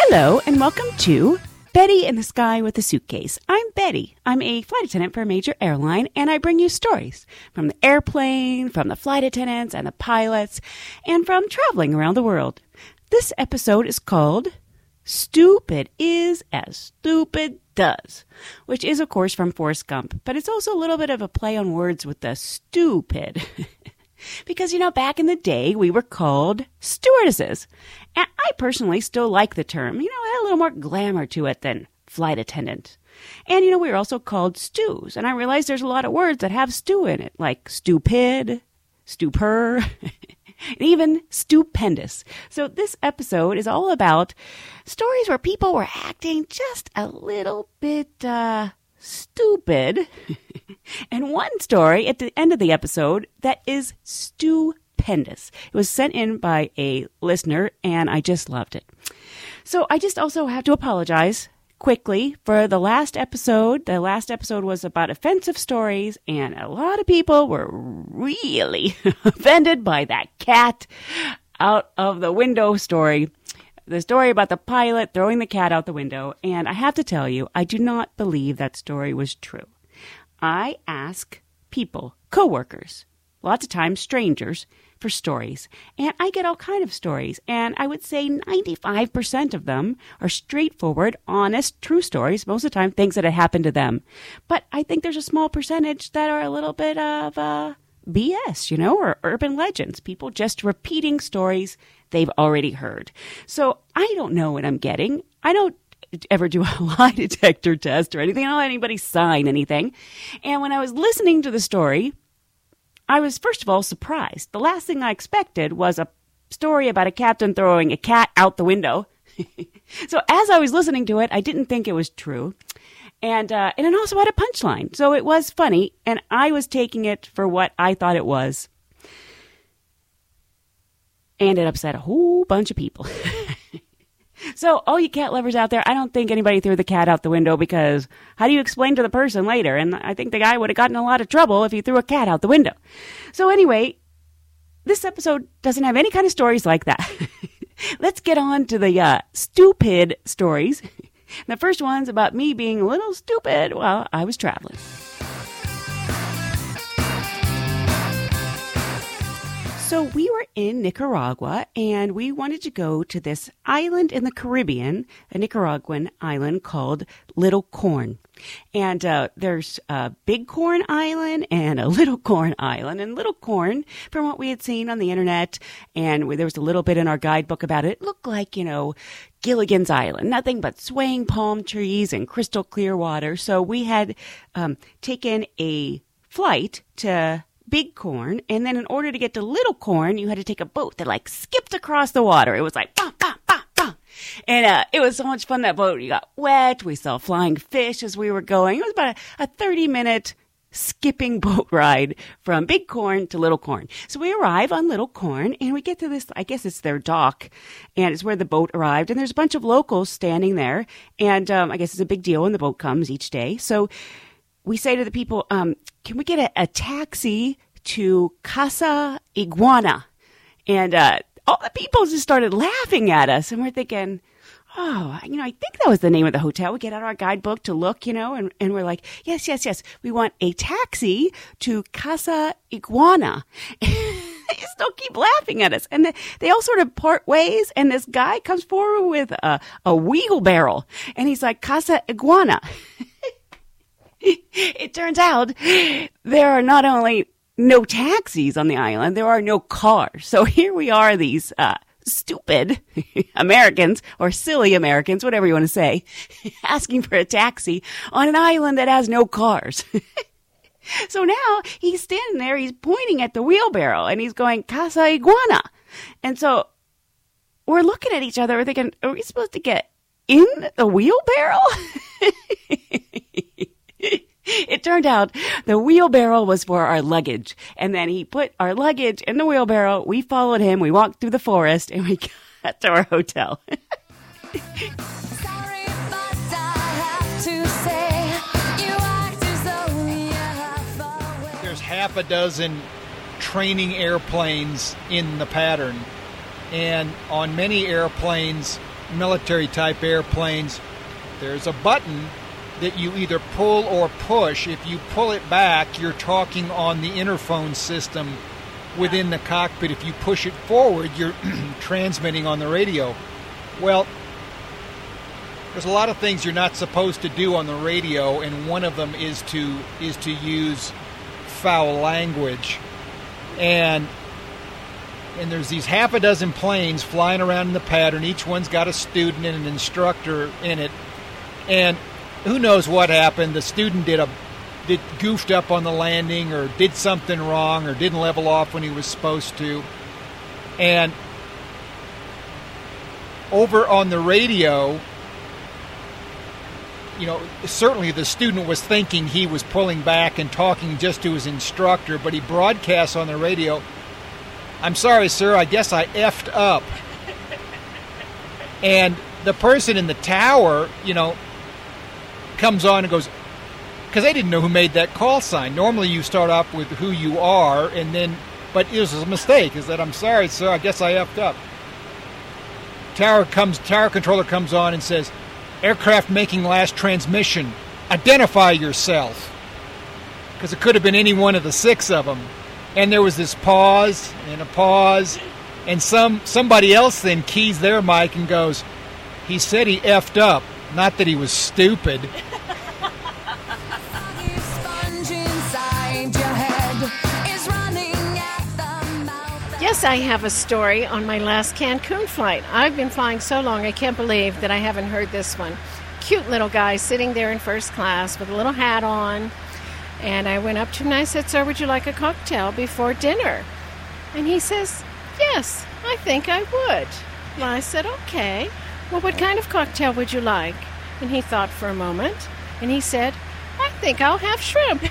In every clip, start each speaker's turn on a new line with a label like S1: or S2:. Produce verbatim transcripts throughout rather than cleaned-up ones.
S1: Hello and welcome to Betty in the Sky with a Suitcase. I'm Betty. I'm a flight attendant for a major airline, and I bring you stories from the airplane, from the flight attendants and the pilots, and from traveling around the world. This episode is called Stupid is as Stupid Does, which is, of course, from Forrest Gump, but it's also a little bit of a play on words with the stupid. Because, you know, back in the day, we were called stewardesses. And I personally still like the term. You know, it had a little more glamour to it than flight attendant. And, you know, we were also called stews. And I realize there's a lot of words that have stew in it, like stupid, stupor, and even stupendous. So this episode is all about stories where people were acting just a little bit, uh... stupid, and one story at the end of the episode that is stupendous. It was sent in by a listener, and I just loved it. So I just also have to apologize quickly for the last episode. The last episode was about offensive stories, and a lot of people were really offended by that cat out of the window story. The story about the pilot throwing the cat out the window, and I have to tell you, I do not believe that story was true. I ask people, coworkers, lots of times strangers, for stories, and I get all kind of stories, and I would say ninety-five percent of them are straightforward, honest, true stories, most of the time things that had happened to them. But I think there's a small percentage that are a little bit of uh, B S, you know, or urban legends, people just repeating stories they've already heard. So I don't know what I'm getting. I don't ever do a lie detector test or anything. I don't let anybody sign anything. And when I was listening to the story, I was, first of all, surprised. The last thing I expected was a story about a captain throwing a cat out the window. So as I was listening to it, I didn't think it was true. And uh, and it also had a punchline. So it was funny, and I was taking it for what I thought it was. And it upset a whole bunch of people. So, all you cat lovers out there, I don't think anybody threw the cat out the window, because how do you explain to the person later? And I think the guy would have gotten in a lot of trouble if he threw a cat out the window. So anyway, this episode doesn't have any kind of stories like that. Let's get on to the uh, stupid stories. The first one's about me being a little stupid while I was traveling. So we were in Nicaragua, and we wanted to go to this island in the Caribbean, a Nicaraguan island called Little Corn. And uh, there's a Big Corn Island and a Little Corn Island. And Little Corn, from what we had seen on the internet, and there was a little bit in our guidebook about it, it looked like, you know, Gilligan's Island, nothing but swaying palm trees and crystal clear water. So we had um, taken a flight to Big Corn, and then in order to get to Little Corn, you had to take a boat that like skipped across the water. It was like bah, bah, bah, bah. And uh, it was so much fun, that boat. You got wet. We saw flying fish as we were going. It was about a, a thirty minute skipping boat ride from Big Corn to Little Corn. So we arrive on Little Corn, and we get to this, I guess it's their dock, and it's where the boat arrived, and there's a bunch of locals standing there, and um, I guess it's a big deal when the boat comes each day. So we say to the people, um, can we get a, a taxi to Casa Iguana? And uh, all the people just started laughing at us, and we're thinking, oh, you know, I think that was the name of the hotel. We get out our guidebook to look, you know, and, and we're like, yes, yes, yes, we want a taxi to Casa Iguana. They still keep laughing at us. And they, they all sort of part ways, and this guy comes forward with a, a wheelbarrow, and he's like, Casa Iguana. It turns out there are not only no taxis on the island, there are no cars. So here we are, these uh, stupid Americans, or silly Americans, whatever you want to say, asking for a taxi on an island that has no cars. So now he's standing there, he's pointing at the wheelbarrow, and he's going, Casa Iguana. And so we're looking at each other, we're thinking, are we supposed to get in the wheelbarrow? It turned out the wheelbarrow was for our luggage. And then he put our luggage in the wheelbarrow. We followed him. We walked through the forest, and we got to our hotel.
S2: Sorry, but I have to say, you act as though you have always...
S3: There's half a dozen training airplanes in the pattern. And on many airplanes, military-type airplanes, there's a button that you either pull or push. If you pull it back, you're talking on the interphone system within the cockpit. If you push it forward, you're transmitting on the radio. Well, there's a lot of things you're not supposed to do on the radio, and one of them is to is to use foul language. And and there's these half a dozen planes flying around in the pattern. Each one's got a student and an instructor in it. And who knows what happened? The student did a did goofed up on the landing, or did something wrong, or didn't level off when he was supposed to. And over on the radio, you know, certainly the student was thinking he was pulling back and talking just to his instructor, but he broadcasts on the radio, "I'm sorry, sir, I guess I effed up." And the person in the tower, you know, comes on and goes, because they didn't know who made that call sign. Normally you start off with who you are, and then, but it was a mistake. Is that, "I'm sorry, sir, I guess I effed up." Tower comes, tower controller comes on and says, "Aircraft making last transmission. Identify yourself." Because it could have been any one of the six of them. And there was this pause and a pause, and some somebody else then keys their mic and goes, "He said he effed up, not that he was stupid."
S4: Yes, I have a story on my last Cancun flight. I've been flying so long, I can't believe that I haven't heard this one. Cute little guy sitting there in first class with a little hat on. And I went up to him and I said, "Sir, would you like a cocktail before dinner?" And he says, "Yes, I think I would." Well, I said, "Okay. Well, what kind of cocktail would you like?" And he thought for a moment, and he said, "I think I'll have shrimp."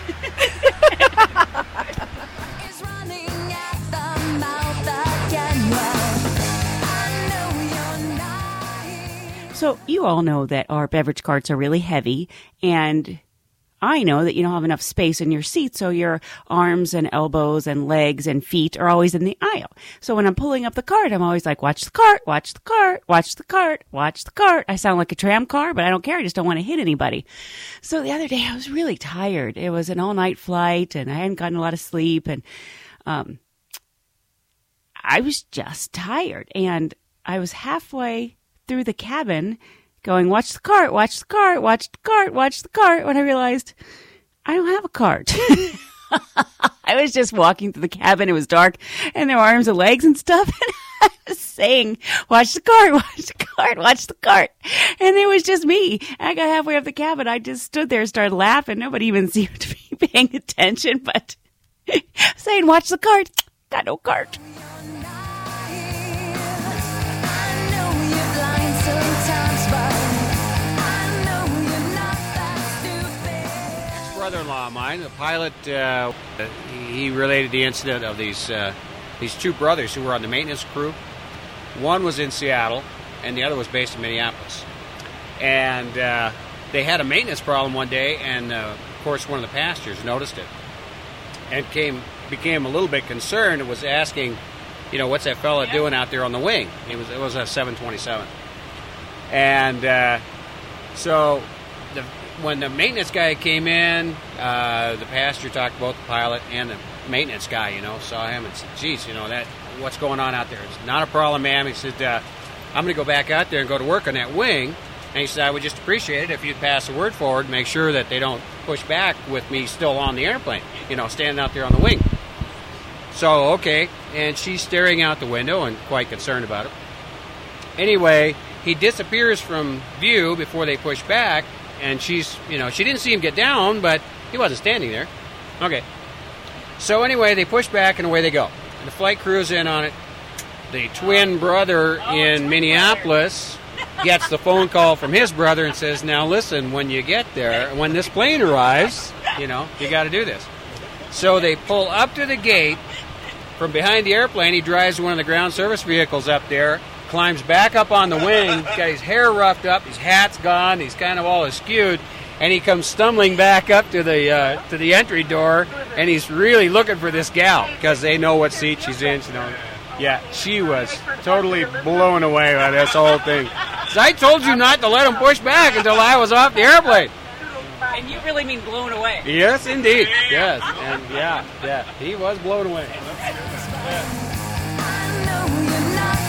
S1: So you all know that our beverage carts are really heavy, and I know that you don't have enough space in your seat, so your arms and elbows and legs and feet are always in the aisle. So when I'm pulling up the cart, I'm always like, "Watch the cart, watch the cart, watch the cart, watch the cart." I sound like a tram car, but I don't care. I just don't want to hit anybody. So the other day, I was really tired. It was an all-night flight, and I hadn't gotten a lot of sleep, and um, I was just tired. And I was halfway through the cabin going, "Watch the cart, watch the cart, watch the cart, watch the cart," when I realized I don't have a cart. I was just walking through the cabin. It was dark, and there were arms and legs and stuff. And I was saying, "Watch the cart, watch the cart, watch the cart." And it was just me. I got halfway up the cabin. I just stood there and started laughing. Nobody even seemed to be paying attention, but saying, "Watch the cart." Got no cart.
S5: Brother-in-law of mine, the pilot, uh, he related the incident of these uh, these two brothers who were on the maintenance crew. One was in Seattle, and the other was based in Minneapolis. And uh, they had a maintenance problem one day, and uh, of course one of the passengers noticed it and came became a little bit concerned and was asking, you know, "What's that fella doing out there on the wing?" It was it was a seven twenty-seven, and uh, so the. When the maintenance guy came in, uh, the passenger talked about the pilot and the maintenance guy, you know, saw him and said, "Geez, you know, that what's going on out there? It's not a problem, ma'am." He said, uh, "I'm going to go back out there and go to work on that wing." And he said, "I would just appreciate it if you'd pass the word forward, make sure that they don't push back with me still on the airplane, you know, standing out there on the wing." So, okay, and she's staring out the window and quite concerned about it. Anyway, he disappears from view before they push back. And she's, you know, she didn't see him get down, but he wasn't standing there. Okay. So anyway, they push back and away they go. And the flight crew's in on it. The twin brother in Minneapolis gets the phone call from his brother and says, "Now listen, when you get there, when this plane arrives, you know, you got to do this." So they pull up to the gate. From behind the airplane, he drives one of the ground service vehicles up there, climbs back up on the wing, got his hair roughed up, his hat's gone, he's kind of all askewed, and he comes stumbling back up to the uh, to the entry door, and he's really looking for this gal because they know what seat she's in. You know, yeah, she was totally blown away by this whole thing. So I told you not to let him push back until I was off the airplane.
S1: And you really mean blown away.
S5: Yes, indeed. Yes, and yeah, yeah, he was blown away.
S2: I know you're not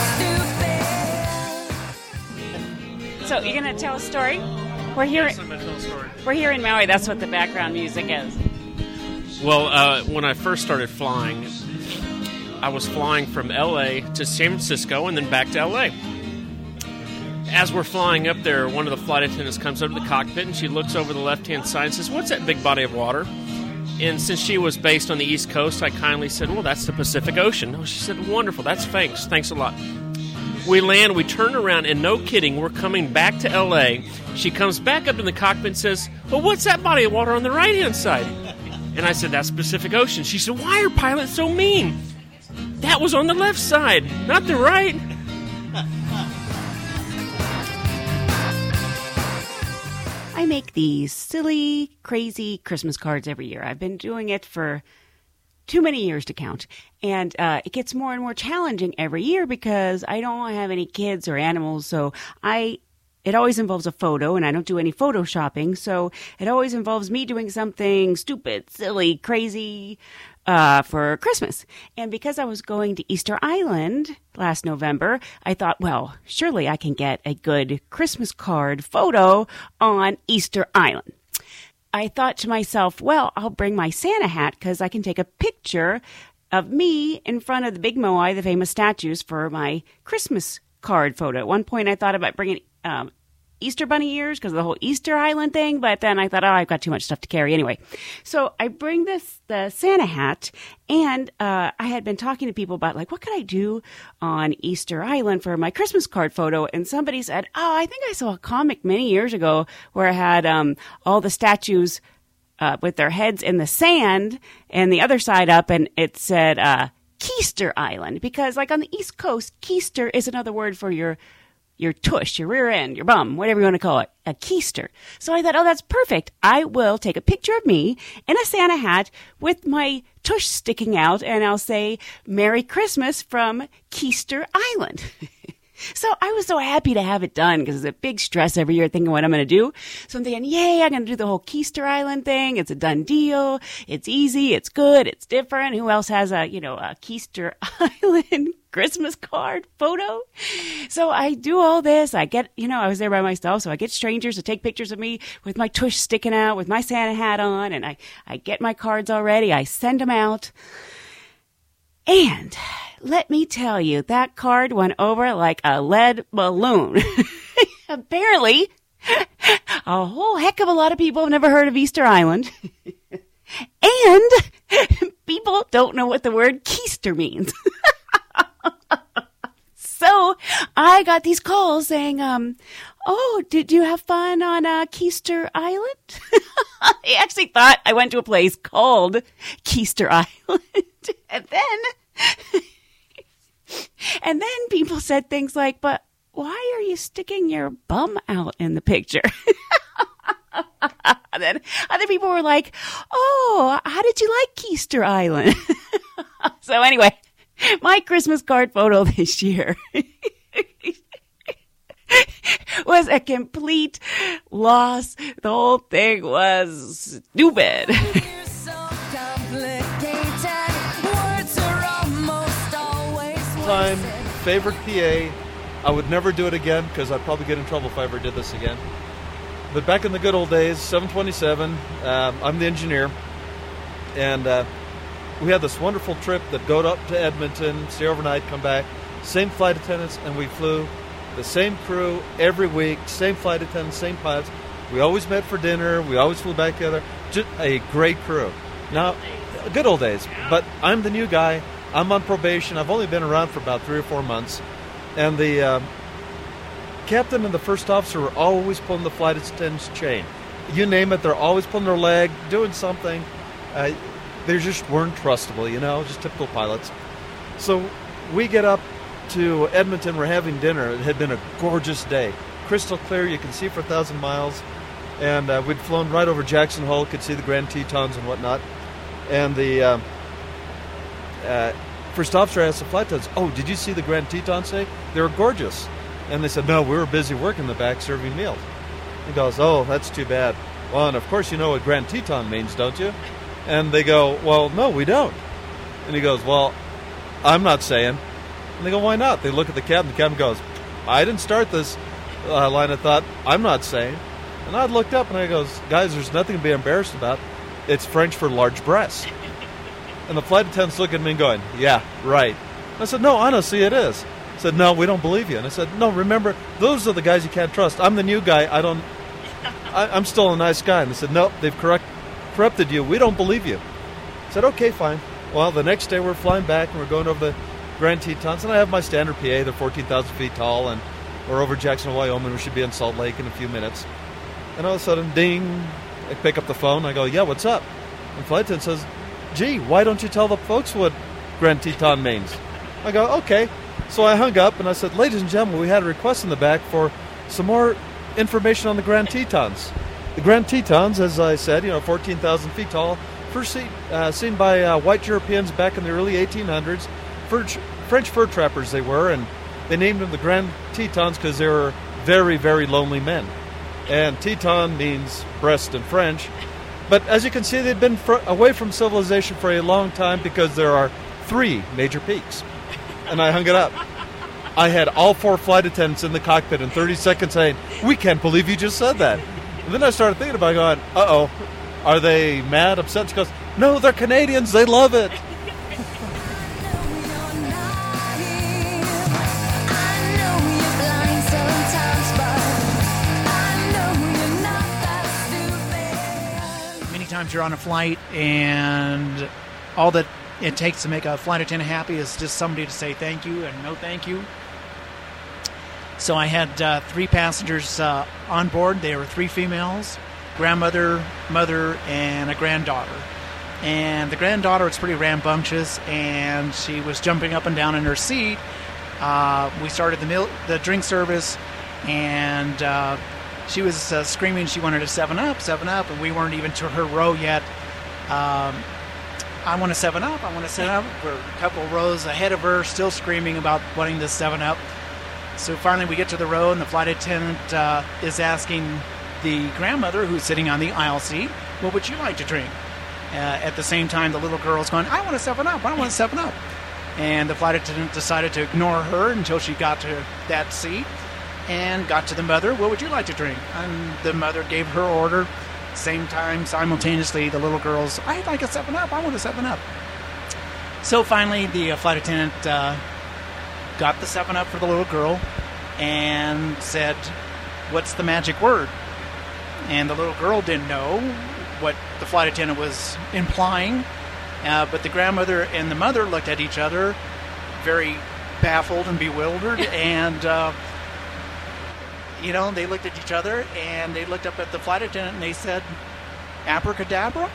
S2: that stupid.
S1: So you're gonna tell a story? We're here.
S6: Yes, I'm gonna tell a story.
S1: We're here in Maui. That's what the background music is.
S6: Well, uh, when I first started flying, I was flying from L A to San Francisco and then back to L A. As we're flying up there, one of the flight attendants comes up to the cockpit and she looks over the left-hand side and says, "What's that big body of water?" And since she was based on the East Coast, I kindly said, "Well, that's the Pacific Ocean." Oh, she said, "Wonderful, that's thanks. Thanks a lot." We land, we turn around, and no kidding, we're coming back to L A. She comes back up in the cockpit and says, "Well, what's that body of water on the right-hand side?" And I said, "That's Pacific Ocean." She said, "Why are pilots so mean? That was on the left side, not the right."
S1: I make these silly, crazy Christmas cards every year. I've been doing it for too many years to count. And uh, it gets more and more challenging every year because I don't have any kids or animals. So I, it always involves a photo, and I don't do any photoshopping. So it always involves me doing something stupid, silly, crazy uh, for Christmas. And because I was going to Easter Island last November, I thought, well, surely I can get a good Christmas card photo on Easter Island. I thought to myself, well, I'll bring my Santa hat because I can take a picture of me in front of the Big Moai, the famous statues, for my Christmas card photo. At one point, I thought about bringing um, Easter bunny ears because of the whole Easter Island thing, but then I thought, oh, I've got too much stuff to carry anyway. So I bring this the Santa hat, and uh, I had been talking to people about, like, what could I do on Easter Island for my Christmas card photo? And somebody said, oh, I think I saw a comic many years ago where it had um, all the statues uh, with their heads in the sand and the other side up, and it said uh, Keister Island, because, like, on the East Coast, Keister is another word for your your tush, your rear end, your bum, whatever you want to call it, a keister. So I thought, oh, that's perfect. I will take a picture of me in a Santa hat with my tush sticking out, and I'll say, Merry Christmas from Keister Island. So I was so happy to have it done because it's a big stress every year thinking what I'm going to do. So I'm thinking, yay, I'm going to do the whole Keister Island thing. It's a done deal. It's easy. It's good. It's different. Who else has a, you know, a Keister Island Christmas card photo? So I do all this. I get, you know, I was there by myself, so I get strangers to take pictures of me with my tush sticking out, with my Santa hat on, and I, I get my cards already. I send them out. And let me tell you, that card went over like a lead balloon. Apparently, a whole heck of a lot of people have never heard of Easter Island. And people don't know what the word keister means. So I got these calls saying, um, oh, did you have fun on uh, Keister Island? I actually thought I went to a place called Keister Island. And then, and then people said things like, but why are you sticking your bum out in the picture? And then other people were like, oh, how did you like Keister Island? So anyway, my Christmas card photo this year was a complete loss. The whole thing was stupid.
S2: You're so complicated. Words are almost always
S7: Time,
S2: wasted.
S7: favorite P A. I would never do it again because I'd probably get in trouble if I ever did this again. But back in the good old days, seven twenty-seven, um, I'm the engineer, and uh, we had this wonderful trip that go up to Edmonton, stay overnight, come back. Same flight attendants, and we flew the same crew every week, same flight attendants, same pilots. We always met for dinner. We always flew back together. Just a great crew. Now, good old days. But I'm the new guy. I'm on probation. I've only been around for about three or four months. And the uh, captain and the first officer were always pulling the flight attendant's chain. You name it, they're always pulling their leg, doing something. Uh, they just weren't trustable, you know, just typical pilots. So we get up to Edmonton, we're having dinner. It had been a gorgeous day. Crystal clear, you can see for a thousand miles. And uh, we'd flown right over Jackson Hole, could see the Grand Tetons and whatnot. And the uh, uh, first officer asked the flight attendants, oh, did you see the Grand Tetons today? They were gorgeous. And they said, no, we were busy working in the back serving meals. He goes, oh, that's too bad. Well, and of course you know what Grand Teton means, don't you? And they go, well, no, we don't. And he goes, well, I'm not saying. And they go, why not? They look at the captain. The captain goes, I didn't start this uh, line of thought. I'm not saying. And I looked up and I goes, guys, there's nothing to be embarrassed about. It's French for large breasts. And the flight attendants look at me and going, yeah, right. I said, no, honestly, it is. I said, no, we don't believe you. And I said, no, remember, those are the guys you can't trust. I'm the new guy. I don't, I, I'm still a nice guy. And they said, no, they've correct, corrupted you. We don't believe you. I said, okay, fine. Well, the next day we're flying back and we're going over the Grand Tetons. And I have my standard P A. They're fourteen thousand feet tall. And we're over Jackson, Wyoming. We should be in Salt Lake in a few minutes. And all of a sudden, ding, I pick up the phone. I go, yeah, what's up? And the flight attendant says, gee, why don't you tell the folks what Grand Teton means? I go, okay. So I hung up and I said, ladies and gentlemen, we had a request in the back for some more information on the Grand Tetons. The Grand Tetons, as I said, you know, fourteen thousand feet tall, first seen, uh, seen by uh, white Europeans back in the early eighteen hundreds. French, French fur trappers they were, and they named them the Grand Tetons because they were very, very lonely men. And Teton means breast in French. But as you can see, they've been fr- away from civilization for a long time because there are three major peaks. And I hung it up. I had all four flight attendants in the cockpit in thirty seconds saying, we can't believe you just said that. And then I started thinking about it, going, uh-oh, are they mad, upset? She goes, no, they're Canadians. They love it.
S8: Times you're on a flight and all that it takes to make a flight attendant happy is just somebody to say thank you and no thank you. So I had uh, three passengers uh, on board. They were three females, grandmother, mother, and a granddaughter. And the granddaughter was pretty rambunctious, and she was jumping up and down in her seat. Uh, we started the meal, the drink service, and uh, she was uh, screaming she wanted a seven up, seven up, and we weren't even to her row yet. Um, I want a seven up, I want a seven up. We're a couple rows ahead of her, still screaming about wanting this seven up. So finally we get to the row, and the flight attendant uh, is asking the grandmother, who's sitting on the aisle seat, what would you like to drink? Uh, at the same time, the little girl's going, I want a seven up, I want a seven up. And the flight attendant decided to ignore her until she got to that seat. And got to the mother, what would you like to drink? And the mother gave her order. Same time, simultaneously, the little girl's, I'd like a seven up, I want a seven up. So finally, the uh, flight attendant uh, got the seven up for the little girl and said, what's the magic word? And the little girl didn't know what the flight attendant was implying. Uh, but the grandmother and the mother looked at each other, very baffled and bewildered, and... Uh, You know, they looked at each other, and they looked up at the flight attendant, and they said, abracadabra?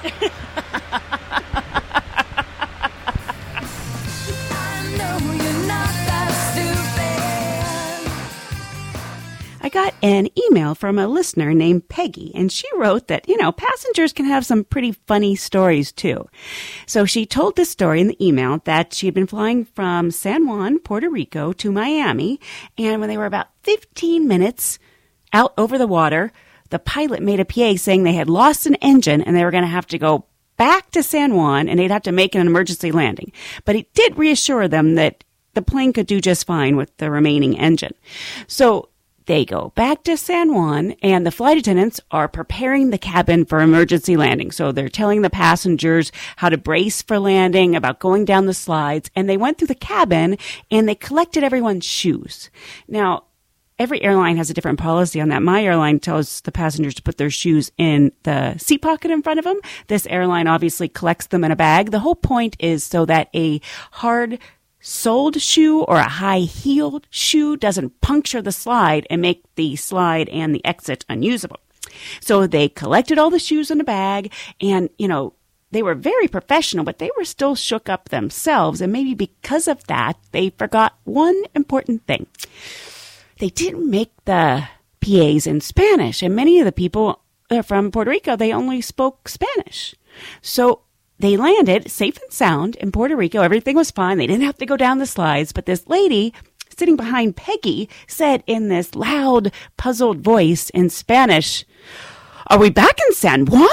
S1: I got an email from a listener named Peggy, and she wrote that, you know, passengers can have some pretty funny stories, too. So she told this story in the email that she had been flying from San Juan, Puerto Rico, to Miami, and when they were about fifteen minutes out over the water, the pilot made a P A saying they had lost an engine and they were going to have to go back to San Juan and they'd have to make an emergency landing. But he did reassure them that the plane could do just fine with the remaining engine. So they go back to San Juan, and the flight attendants are preparing the cabin for emergency landing. So they're telling the passengers how to brace for landing, about going down the slides, and they went through the cabin and they collected everyone's shoes. Now, every airline has a different policy on that. My airline tells the passengers to put their shoes in the seat pocket in front of them. This airline obviously collects them in a bag. The whole point is so that a hard soled shoe or a high-heeled shoe doesn't puncture the slide and make the slide and the exit unusable. So they collected all the shoes in a bag, and, you know, they were very professional, but they were still shook up themselves, and maybe because of that, they forgot one important thing. They didn't make the P As in Spanish, and many of the people from Puerto Rico, they only spoke Spanish. So they landed safe and sound in Puerto Rico. Everything was fine. They didn't have to go down the slides, but this lady sitting behind Peggy, said in this loud, puzzled voice in Spanish, "Are we back in San Juan?"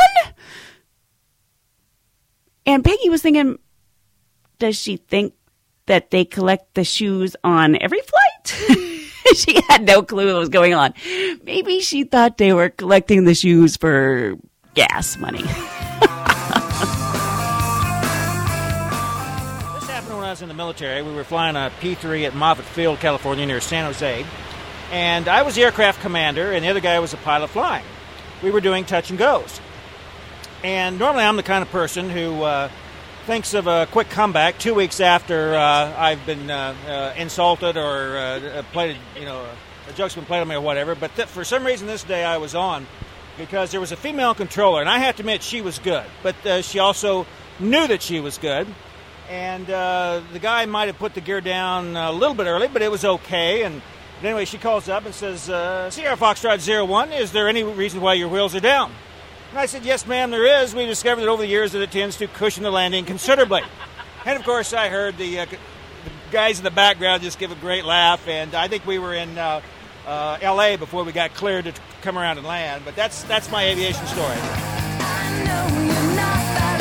S1: And Peggy was thinking, does she think that they collect the shoes on every flight? She had no clue what was going on. Maybe she thought they were collecting the shoes for gas money.
S9: This happened when I was in the military. We were flying a P three at Moffett Field, California, near San Jose. And I was the aircraft commander, and the other guy was a pilot flying. We were doing touch and goes. And normally I'm the kind of person who uh, thinks of a quick comeback two weeks after uh, I've been uh, uh, insulted or uh, played, you know, a joke's been played on me or whatever. But th- for some reason this day I was on because there was a female controller, and I have to admit she was good. But uh, she also knew that she was good. And uh, the guy might have put the gear down a little bit early, but it was okay. And but anyway, she calls up and says, uh, Sierra Foxtrot zero one, is there any reason why your wheels are down? And I said, yes, ma'am, there is. We discovered that over the years that it tends to cushion the landing considerably. And, of course, I heard the, uh, the guys in the background just give a great laugh, and I think we were in uh, uh, L A before we got cleared to come around and land. But that's that's my aviation story.
S2: I know you're not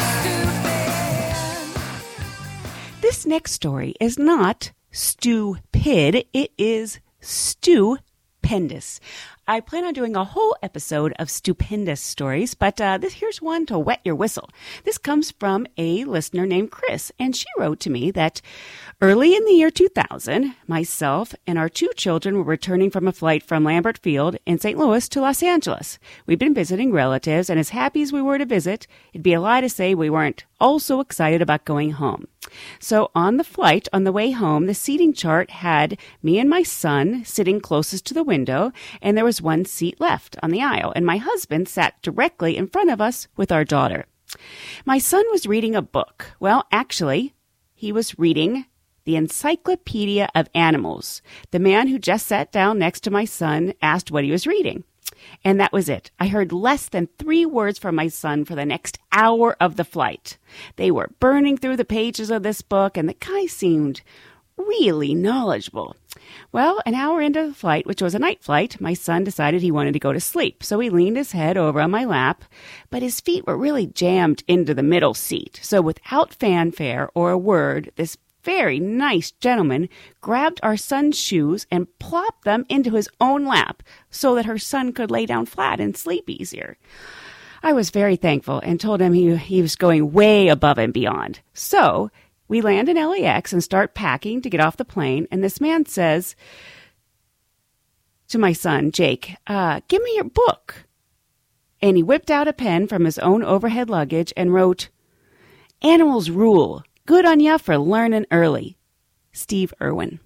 S2: that stupid.
S1: This next story is not stupid. It is stupendous. I plan on doing a whole episode of stupendous stories, but uh, this here's one to wet your whistle. This comes from a listener named Chris, and she wrote to me that early in the year two thousand, myself and our two children were returning from a flight from Lambert Field in Saint Louis to Los Angeles. We'd been visiting relatives, and as happy as we were to visit, it'd be a lie to say we weren't also excited about going home. So on the flight, on the way home, the seating chart had me and my son sitting closest to the window, and there was one seat left on the aisle, and my husband sat directly in front of us with our daughter. My son was reading a book. Well, actually, he was reading The Encyclopedia of Animals. The man who just sat down next to my son asked what he was reading. And that was it. I heard less than three words from my son for the next hour of the flight. They were burning through the pages of this book, and the guy seemed really knowledgeable. Well, an hour into the flight, which was a night flight, my son decided he wanted to go to sleep. So he leaned his head over on my lap, but his feet were really jammed into the middle seat. So without fanfare or a word, this very nice gentleman grabbed our son's shoes and plopped them into his own lap so that her son could lay down flat and sleep easier. I was very thankful and told him he, he was going way above and beyond. So we land in L A X and start packing to get off the plane, and this man says to my son, Jake, uh, give me your book. And he whipped out a pen from his own overhead luggage and wrote, Animals Rule. Good on ya for learning early. Steve Irwin.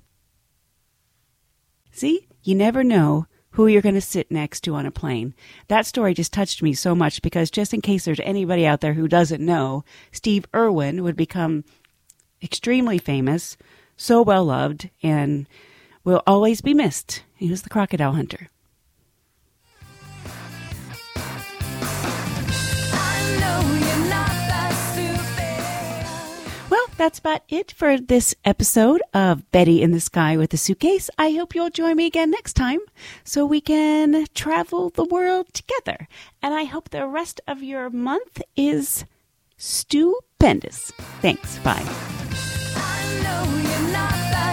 S1: See, you never know who you're going to sit next to on a plane. That story just touched me so much because just in case there's anybody out there who doesn't know, Steve Irwin would become extremely famous, so well loved, and will always be missed. He was the crocodile hunter. Well, that's about it for this episode of Betty in the Sky with a Suitcase. I hope you'll join me again next time so we can travel the world together. And I hope the rest of your month is stupendous. Thanks. Bye.
S2: I know you're not that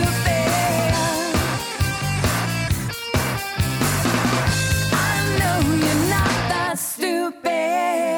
S2: stupid. I know you're not that stupid.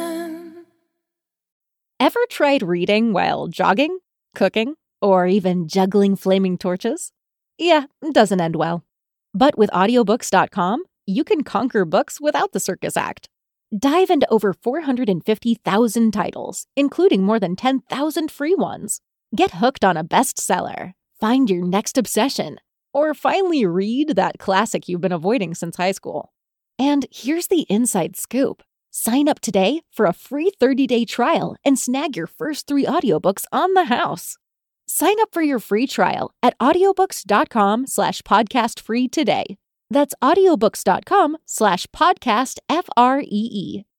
S10: Ever tried reading while jogging, cooking, or even juggling flaming torches? Yeah, it doesn't end well. But with audiobooks dot com, you can conquer books without the circus act. Dive into over four hundred fifty thousand titles, including more than ten thousand free ones. Get hooked on a bestseller, find your next obsession, or finally read that classic you've been avoiding since high school. And here's the inside scoop. Sign up today for a free thirty-day trial and snag your first three audiobooks on the house. Sign up for your free trial at audiobooks dot com slash podcast free today. That's audiobooks dot com slash podcast F R E E.